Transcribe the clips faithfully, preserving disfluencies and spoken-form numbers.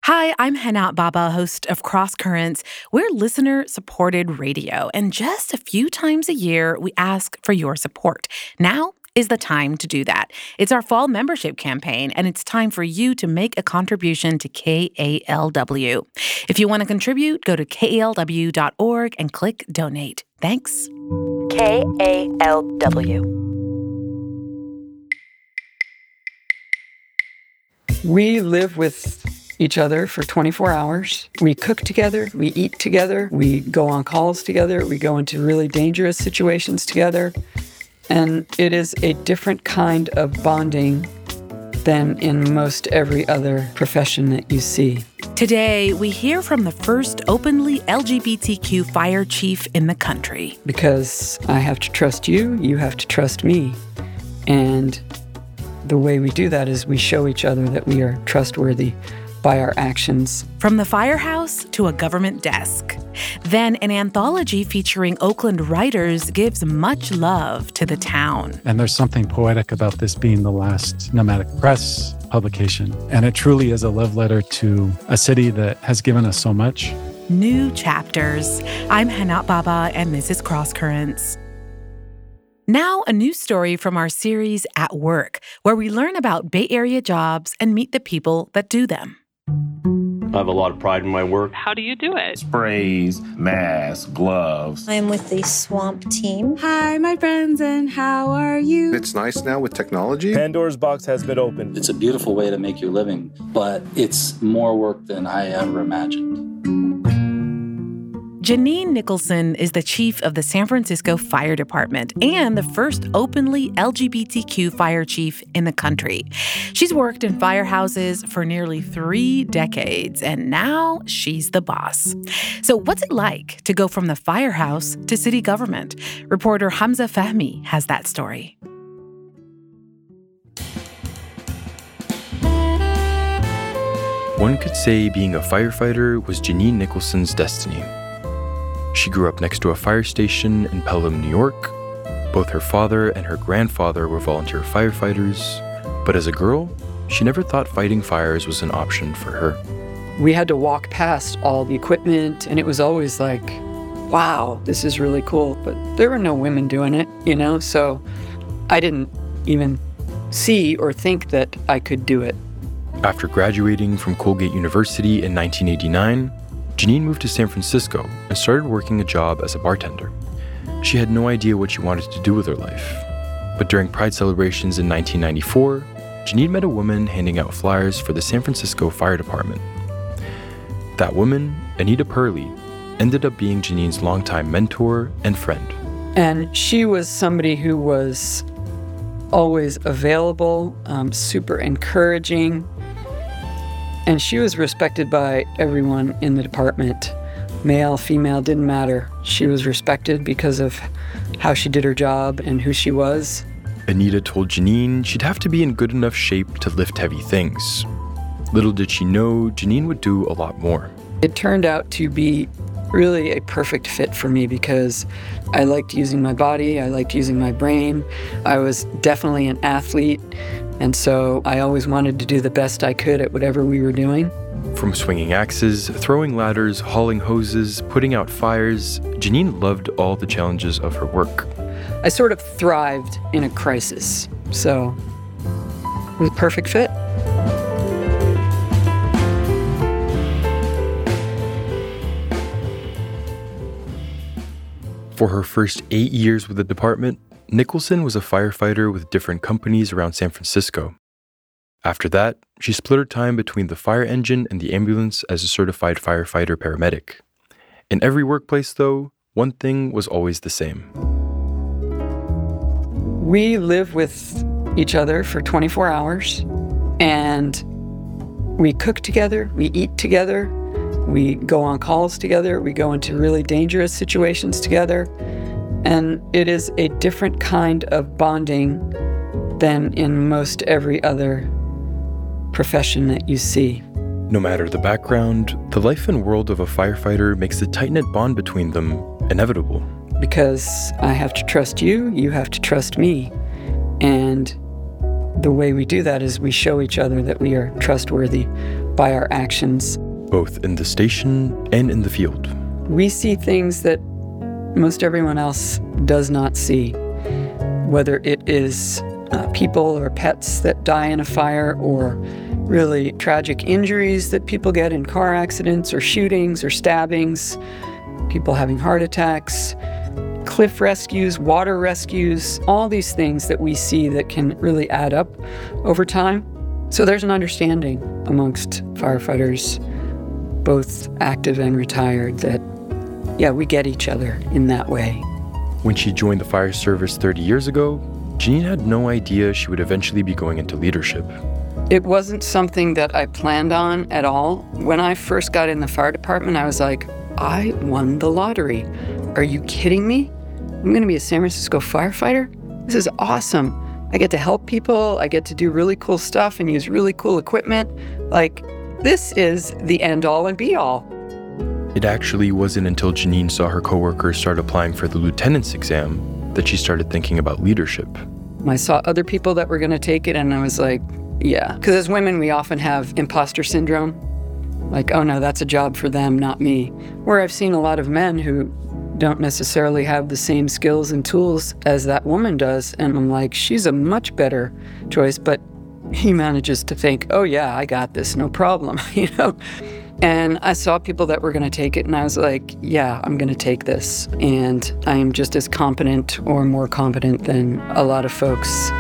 Hi, I'm Hana Baba, host of Cross Currents. We're listener-supported radio, and just a few times a year, we ask for your support. Now is the time to do that. It's our fall membership campaign, and it's time for you to make a contribution to K A L W. If you want to contribute, go to K A L W dot org and click Donate. Thanks. K A L W. We live with each other for twenty-four hours. We cook together, we eat together, we go on calls together, we go into really dangerous situations together. And it is a different kind of bonding than in most every other profession that you see. Today, we hear from the first openly L G B T Q fire chief in the country. Because I have to trust you, you have to trust me. And the way we do that is we show each other that we are trustworthy by our actions. From the firehouse to a government desk. Then an anthology featuring Oakland writers gives much love to the town. And there's something poetic about this being the last Nomadic Press publication. And it truly is a love letter to a city that has given us so much. New chapters. I'm Hana Baba, and this is Cross Currents. Now, a new story from our series At Work, where we learn about Bay Area jobs and meet the people that do them. I have a lot of pride in my work. How do you do it? Sprays, masks, gloves. I'm with the SWAMP team. Hi, my friends, and how are you? It's nice now with technology. Pandora's box has been opened. It's a beautiful way to make your living, but it's more work than I ever imagined. Janine Nicholson is the chief of the San Francisco Fire Department and the first openly L G B T Q fire chief in the country. She's worked in firehouses for nearly three decades, and now she's the boss. So what's it like to go from the firehouse to city government? Reporter Hamza Fahmy has that story. One could say being a firefighter was Janine Nicholson's destiny. She grew up next to a fire station in Pelham, New York. Both her father and her grandfather were volunteer firefighters, but as a girl, she never thought fighting fires was an option for her. We had to walk past all the equipment, and it was always like, wow, this is really cool. But there were no women doing it, you know, so I didn't even see or think that I could do it. After graduating from Colgate University in nineteen eighty-nine, Janine moved to San Francisco and started working a job as a bartender. She had no idea what she wanted to do with her life. But during Pride celebrations in nineteen ninety-four, Janine met a woman handing out flyers for the San Francisco Fire Department. That woman, Anita Purley, ended up being Janine's longtime mentor and friend. And she was somebody who was always available, um, super encouraging. And she was respected by everyone in the department. Male, female, didn't matter. She was respected because of how she did her job and who she was. Anita told Janine she'd have to be in good enough shape to lift heavy things. Little did she know, Janine would do a lot more. It turned out to be really a perfect fit for me because I liked using my body, I liked using my brain. I was definitely an athlete. And so I always wanted to do the best I could at whatever we were doing. From swinging axes, throwing ladders, hauling hoses, putting out fires, Janine loved all the challenges of her work. I sort of thrived in a crisis, so it was a perfect fit. For her first eight years with the department, Nicholson was a firefighter with different companies around San Francisco. After that, she split her time between the fire engine and the ambulance as a certified firefighter paramedic. In every workplace, though, one thing was always the same. We live with each other for twenty-four hours, and we cook together, we eat together, we go on calls together, we go into really dangerous situations together. And it is a different kind of bonding than in most every other profession that you see. No matter the background, the life and world of a firefighter makes the tight-knit bond between them inevitable. Because I have to trust you, you have to trust me. And the way we do that is we show each other that we are trustworthy by our actions. Both in the station and in the field. We see things that most everyone else does not see, whether it is uh, people or pets that die in a fire, or really tragic injuries that people get in car accidents or shootings or stabbings, people having heart attacks, cliff rescues, water rescues, all these things that we see that can really add up over time. So there's an understanding amongst firefighters, both active and retired, that, yeah, we get each other in that way. When she joined the fire service thirty years ago, Janine had no idea she would eventually be going into leadership. It wasn't something that I planned on at all. When I first got in the fire department, I was like, I won the lottery. Are you kidding me? I'm going to be a San Francisco firefighter? This is awesome. I get to help people. I get to do really cool stuff and use really cool equipment. Like, this is the end all and be all. It actually wasn't until Janine saw her coworkers start applying for the lieutenant's exam that she started thinking about leadership. I saw other people that were going to take it, and I was like, yeah. Because as women, we often have imposter syndrome. Like, oh no, that's a job for them, not me. Where I've seen a lot of men who don't necessarily have the same skills and tools as that woman does, and I'm like, she's a much better choice, but he manages to think, oh yeah, I got this, no problem, you know? And I saw people that were going to take it, and I was like, yeah, I'm going to take this. And I am just as competent or more competent than a lot of folks.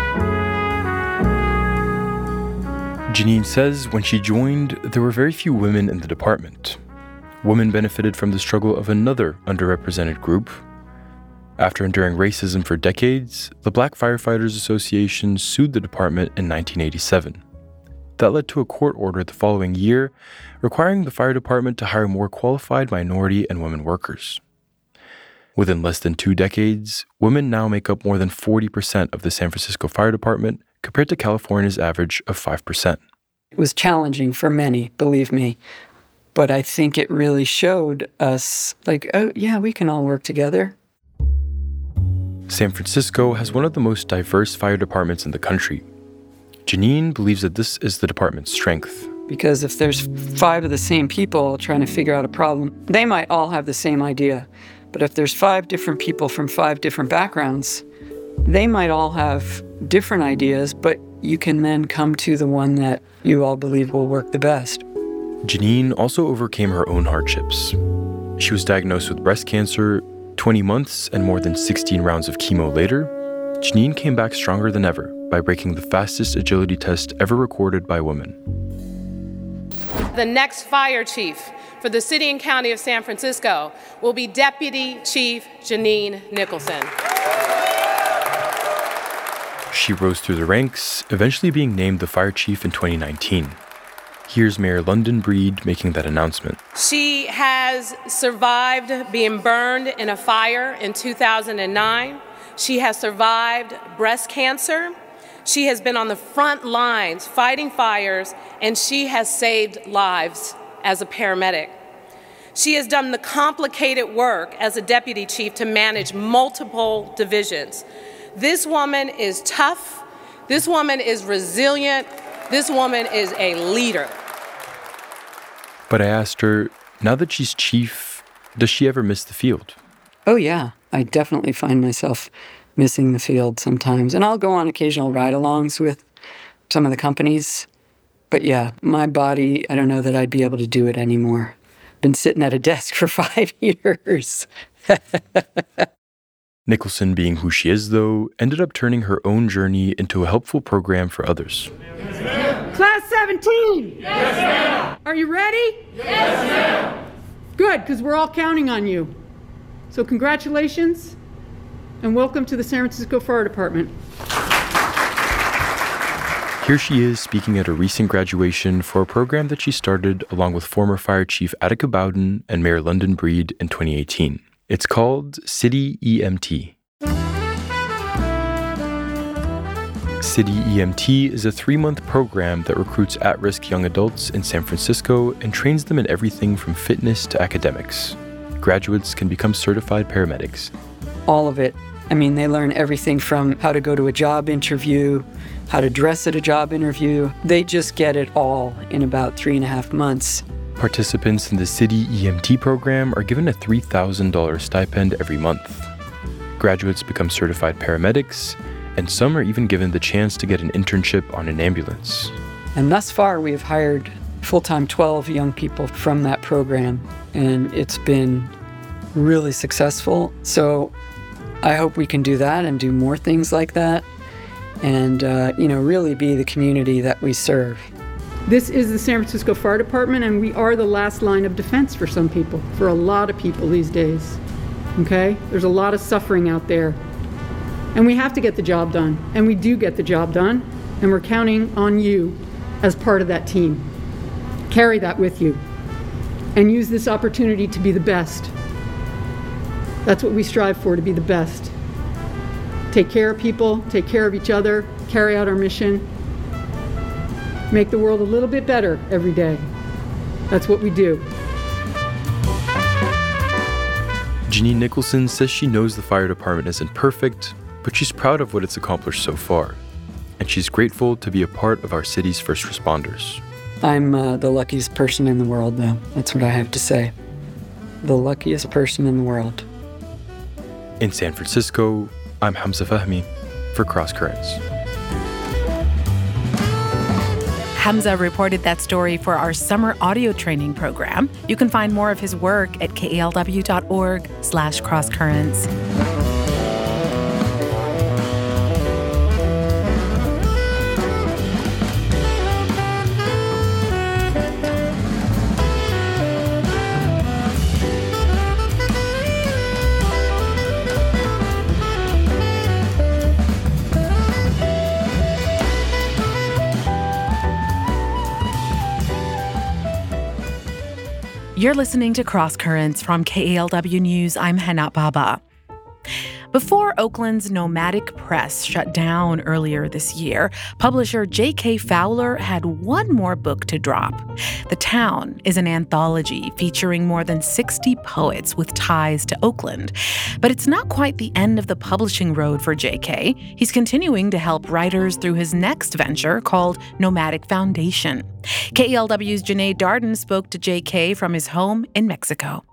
Janine says when she joined, there were very few women in the department. Women benefited from the struggle of another underrepresented group. After enduring racism for decades, the Black Firefighters Association sued the department in nineteen eighty-seven. That led to a court order the following year requiring the fire department to hire more qualified minority and women workers. Within less than two decades, women now make up more than forty percent of the San Francisco Fire Department, compared to California's average of five percent. It was challenging for many, believe me. But I think it really showed us, like, oh, yeah, we can all work together. San Francisco has one of the most diverse fire departments in the country. Janine believes that this is the department's strength. Because if there's five of the same people trying to figure out a problem, they might all have the same idea. But if there's five different people from five different backgrounds, they might all have different ideas, but you can then come to the one that you all believe will work the best. Janine also overcame her own hardships. She was diagnosed with breast cancer. twenty months and more than sixteen rounds of chemo later, Janine came back stronger than ever by breaking the fastest agility test ever recorded by women. The next fire chief for the city and county of San Francisco will be Deputy Chief Janine Nicholson. She rose through the ranks, eventually being named the fire chief in twenty nineteen. Here's Mayor London Breed making that announcement. She has survived being burned in a fire in two thousand nine. She has survived breast cancer. She has been on the front lines fighting fires, and she has saved lives as a paramedic. She has done the complicated work as a deputy chief to manage multiple divisions. This woman is tough. This woman is resilient. This woman is a leader. But I asked her, now that she's chief, does she ever miss the field? Oh, yeah. I definitely find myself missing the field sometimes. And I'll go on occasional ride-alongs with some of the companies. But yeah, my body, I don't know that I'd be able to do it anymore. Been sitting at a desk for five years. Nicholson, being who she is, though, ended up turning her own journey into a helpful program for others. Yes, Class seventeen! Yes, ma'am! Are you ready? Yes, ma'am! Good, because we're all counting on you. So congratulations, and welcome to the San Francisco Fire Department. Here she is speaking at a recent graduation for a program that she started along with former Fire Chief Attica Bowden and Mayor London Breed in twenty eighteen. It's called City E M T. City E M T is a three-month program that recruits at-risk young adults in San Francisco and trains them in everything from fitness to academics. Graduates can become certified paramedics. All of it. I mean, they learn everything from how to go to a job interview, how to dress at a job interview. They just get it all in about three and a half months. Participants in the City E M T program are given a three thousand dollars stipend every month. Graduates become certified paramedics, and some are even given the chance to get an internship on an ambulance. And thus far, we have hired full-time twelve young people from that program, and it's been really successful. So I hope we can do that and do more things like that and, uh, you know, really be the community that we serve. This is the San Francisco Fire Department, and we are the last line of defense for some people, for a lot of people these days, okay? There's a lot of suffering out there, and we have to get the job done, and we do get the job done, and we're counting on you as part of that team. Carry that with you, and use this opportunity to be the best. That's what we strive for, to be the best. Take care of people, take care of each other, carry out our mission, make the world a little bit better every day. That's what we do. Janine Nicholson says she knows the fire department isn't perfect, but she's proud of what it's accomplished so far. And she's grateful to be a part of our city's first responders. I'm uh, the luckiest person in the world, though. That's what I have to say. The luckiest person in the world. In San Francisco, I'm Hamza Fahmy for Cross Currents. Hamza reported that story for our summer audio training program. You can find more of his work at kalw.org slash crosscurrents. You're listening to Cross Currents from K A L W News. I'm Hana Baba. Before Oakland's Nomadic Press shut down earlier this year, publisher J K. Fowler had one more book to drop. The Town is an anthology featuring more than sixty poets with ties to Oakland. But it's not quite the end of the publishing road for J K. He's continuing to help writers through his next venture called Nomadic Foundation. K A L W's Janae Darden spoke to J K from his home in Mexico.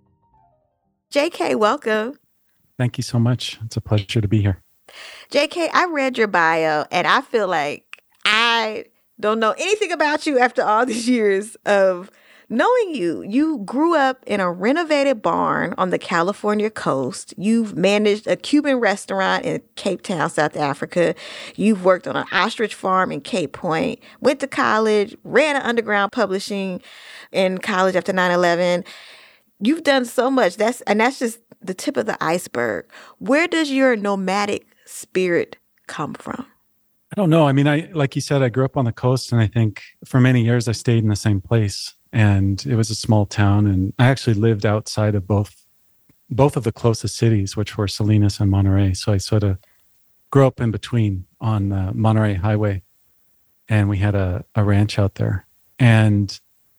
J K, welcome. Thank you so much. It's a pleasure to be here. J K, I read your bio, and I feel like I don't know anything about you after all these years of knowing you. You grew up in a renovated barn on the California coast. You've managed a Cuban restaurant in Cape Town, South Africa. You've worked on an ostrich farm in Cape Point, went to college, ran an underground publishing in college after nine eleven. You've done so much. That's and that's just the tip of the iceberg. Where does your nomadic spirit come from? I don't know. I mean, I like you said, I grew up on the coast, and I think for many years I stayed in the same place. And it was a small town, and I actually lived outside of both both of the closest cities, which were Salinas and Monterey. So I sort of grew up in between on the Monterey Highway, and we had a, a ranch out there. And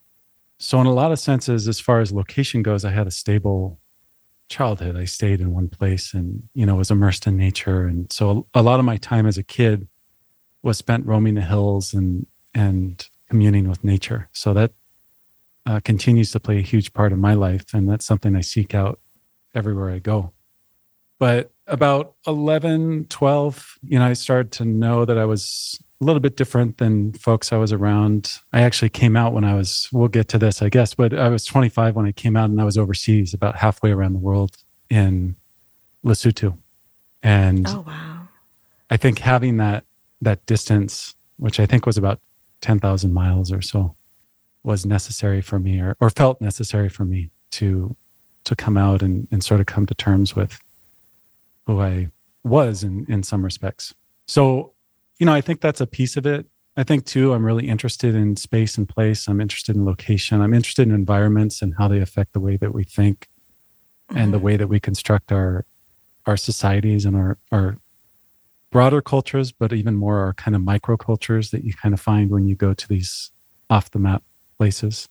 so in a lot of senses, as far as location goes, I had a stable childhood. I stayed in one place and, you know, was immersed in nature. And so a lot of my time as a kid was spent roaming the hills and and communing with nature. So that uh, continues to play a huge part of my life. And that's something I seek out everywhere I go. But about eleven, twelve, you know, I started to know that I was a little bit different than folks I was around. I actually came out when I was, we'll get to this, I guess, but I was twenty-five when I came out, and I was overseas about halfway around the world in Lesotho. And oh, wow. I think having that that distance, which I think was about ten thousand miles or so, was necessary for me or, or felt necessary for me to to come out and, and sort of come to terms with who I was in, in some respects. So, you know, I think that's a piece of it. I think, too, I'm really interested in space and place. I'm interested in location. I'm interested in environments and how they affect the way that we think mm-hmm. and the way that we construct our our societies and our, our broader cultures, but even more our kind of microcultures that you kind of find when you go to these off-the-map places.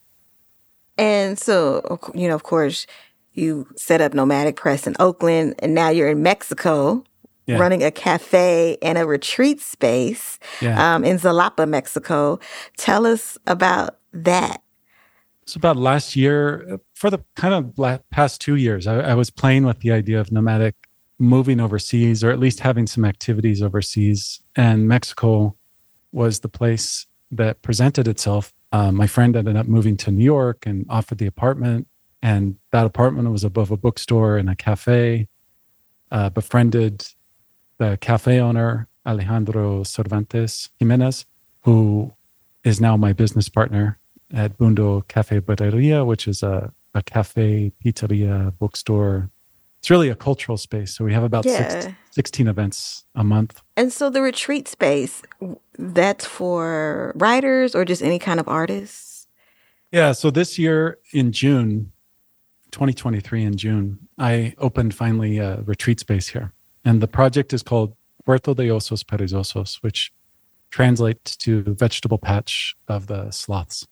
And so, you know, of course, you set up Nomadic Press in Oakland, and now you're in Mexico yeah. running a cafe and a retreat space yeah. um, in Jalapa, Mexico. Tell us about that. It's about last year, for the kind of past two years, I, I was playing with the idea of nomadic moving overseas, or at least having some activities overseas. And Mexico was the place that presented itself. Um, my friend ended up moving to New York and offered the apartment. And that apartment was above a bookstore and a cafe. Uh, befriended the cafe owner, Alejandro Cervantes Jimenez, who is now my business partner at Bundo Cafe Birreria, which is a, a cafe, pizzeria, bookstore. It's really a cultural space. So we have about yeah. six, sixteen events a month. And so the retreat space, that's for writers or just any kind of artists? Yeah. So this year in June, twenty twenty-three in June, I opened finally a retreat space here. And the project is called Puerto de Osos Perezosos, which translates to vegetable patch of the sloths.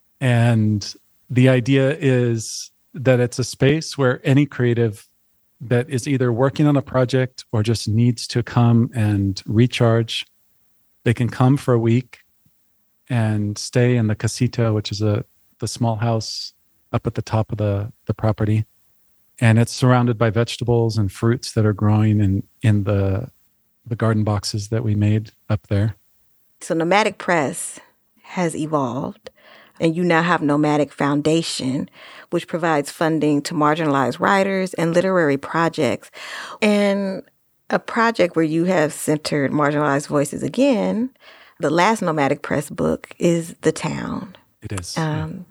And the idea is that it's a space where any creative that is either working on a project or just needs to come and recharge, they can come for a week and stay in the casita, which is a the small house up at the top of the, the property. And it's surrounded by vegetables and fruits that are growing in, in the the garden boxes that we made up there. So Nomadic Press has evolved, and you now have Nomadic Foundation, which provides funding to marginalized writers and literary projects. And a project where you have centered marginalized voices again, the last Nomadic Press book is The Town. It is. Um,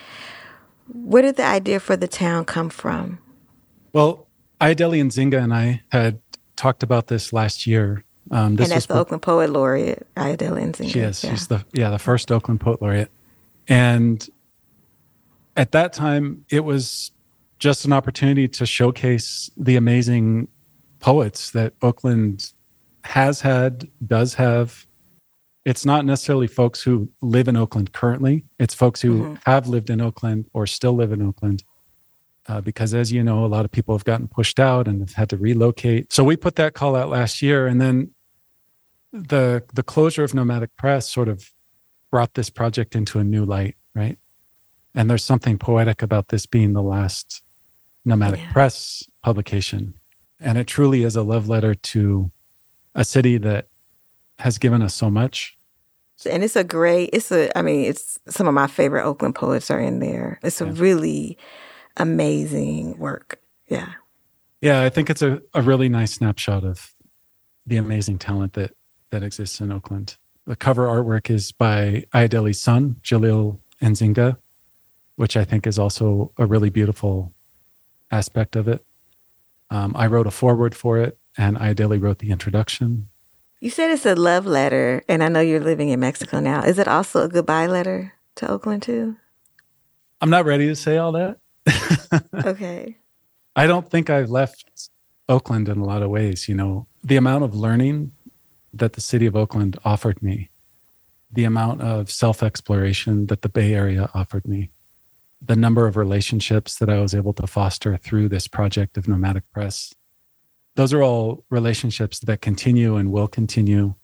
where did the idea for The Town come from? Well, Ayodele Nzinga and I had talked about this last year. Um, this and that's was the Oakland Poet Laureate, Ayodele Nzinga. She is. Yeah. She's the yeah the first Oakland Poet Laureate. And at that time, it was just an opportunity to showcase the amazing poets that Oakland has had, does have. It's not necessarily folks who live in Oakland currently. It's folks who mm-hmm. have lived in Oakland or still live in Oakland. Uh, because as you know, a lot of people have gotten pushed out and have had to relocate. So we put that call out last year. And then the the closure of Nomadic Press sort of brought this project into a new light, right? And there's something poetic about this being the last Nomadic yeah. Press publication. And it truly is a love letter to a city that has given us so much. And it's a great, it's a, I mean, it's some of my favorite Oakland poets are in there. It's a yeah. really amazing work. Yeah. Yeah, I think it's a, a really nice snapshot of the amazing talent that, that exists in Oakland. The cover artwork is by Ayodele's son, Jalil Nzinga, which I think is also a really beautiful aspect of it. Um, I wrote a foreword for it, and Ayodele wrote the introduction. You said it's a love letter, and I know you're living in Mexico now. Is it also a goodbye letter to Oakland, too? I'm not ready to say all that. Okay. I don't think I've left Oakland in a lot of ways. You know, the amount of learning that the city of Oakland offered me, the amount of self-exploration that the Bay Area offered me, the number of relationships that I was able to foster through this project of Nomadic Press. Those are all relationships that continue and will continue.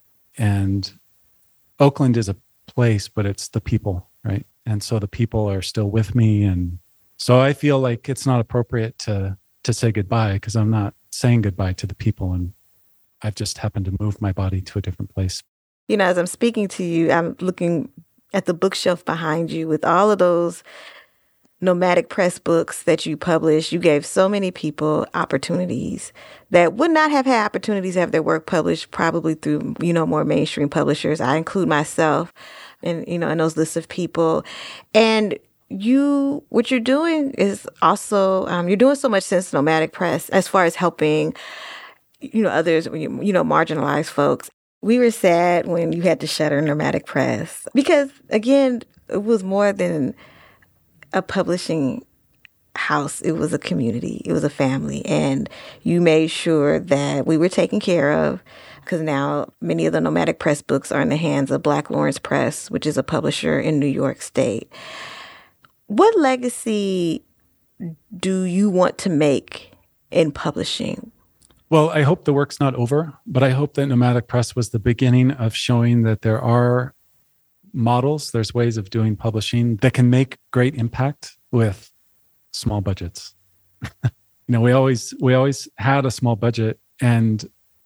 And Oakland is a place, but it's the people, right? And so the people are still with me. And so I feel like it's not appropriate to to say goodbye because I'm not saying goodbye to the people. And I've just happened to move my body to a different place. You know, as I'm speaking to you, I'm looking at the bookshelf behind you with all of those Nomadic Press books that you published. You gave so many people opportunities that would not have had opportunities to have their work published probably through, you know, more mainstream publishers. I include myself in, you know, in those lists of people. And you, what you're doing is also, um, you're doing so much since Nomadic Press as far as helping, you know, others, you know, marginalized folks. We were sad when you had to shutter Nomadic Press because, again, it was more than a publishing house. It was a community. It was a family. And you made sure that we were taken care of because now many of the Nomadic Press books are in the hands of Black Lawrence Press, which is a publisher in New York State. What legacy do you want to make in publishing? Well, I hope the work's not over, but I hope that Nomadic Press was the beginning of showing that there are models, there's ways of doing publishing that can make great impact with small budgets. You know, we always we always had a small budget, and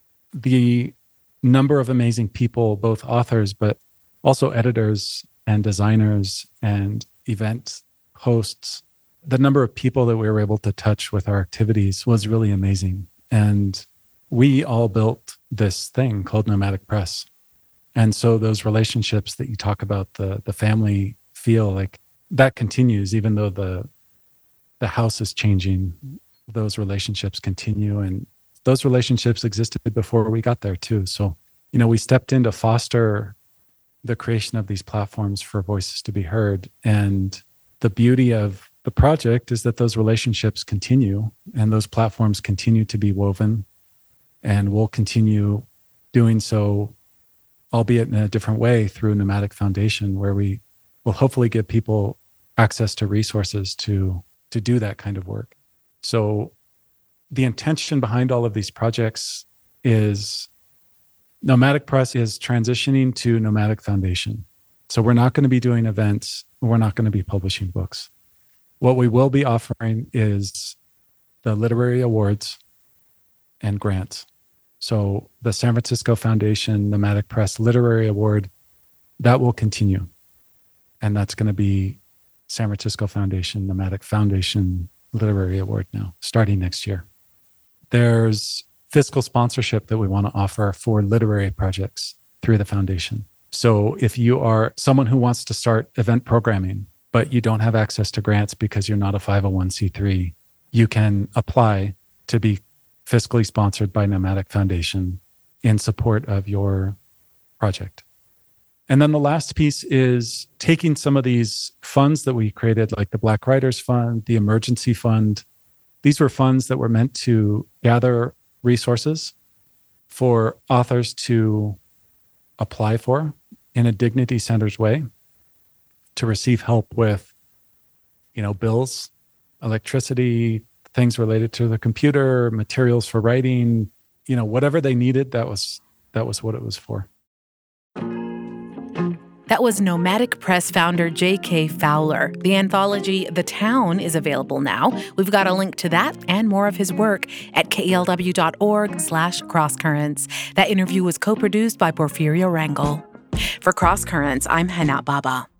the number of amazing people, both authors, but also editors and designers and event hosts, the number of people that we were able to touch with our activities was really amazing. And we all built this thing called Nomadic Press. And so those relationships that you talk about, the the family feel, like that continues, even though the the house is changing, those relationships continue. And those relationships existed before we got there too. So, you know, we stepped in to foster the creation of these platforms for voices to be heard. And the beauty of the project is that those relationships continue and those platforms continue to be woven, and we'll continue doing so, albeit in a different way, through Nomadic Foundation, where we will hopefully give people access to resources to, to do that kind of work. So the intention behind all of these projects is Nomadic Press is transitioning to Nomadic Foundation. So we're not going to be doing events. We're not going to be publishing books. What we will be offering is the literary awards and grants. So the San Francisco Foundation Nomadic Press Literary Award, that will continue. And that's going to be San Francisco Foundation Nomadic Foundation Literary Award now, starting next year. There's fiscal sponsorship that we want to offer for literary projects through the foundation. So if you are someone who wants to start event programming, but you don't have access to grants because you're not a five oh one c three, you can apply to be fiscally sponsored by Nomadic Foundation in support of your project. And then the last piece is taking some of these funds that we created, like the Black Writers Fund, the Emergency Fund. These were funds that were meant to gather resources for authors to apply for in a dignity-centered way, to receive help with, you know, bills, electricity, things related to the computer, materials for writing, you know, whatever they needed, that was that was what it was for. That was Nomadic Press founder J K Fowler. The anthology The Town is available now. We've got a link to that and more of his work at kelw.org slash crosscurrents. That interview was co-produced by Porfirio Rangel. For Crosscurrents, I'm Hana Baba.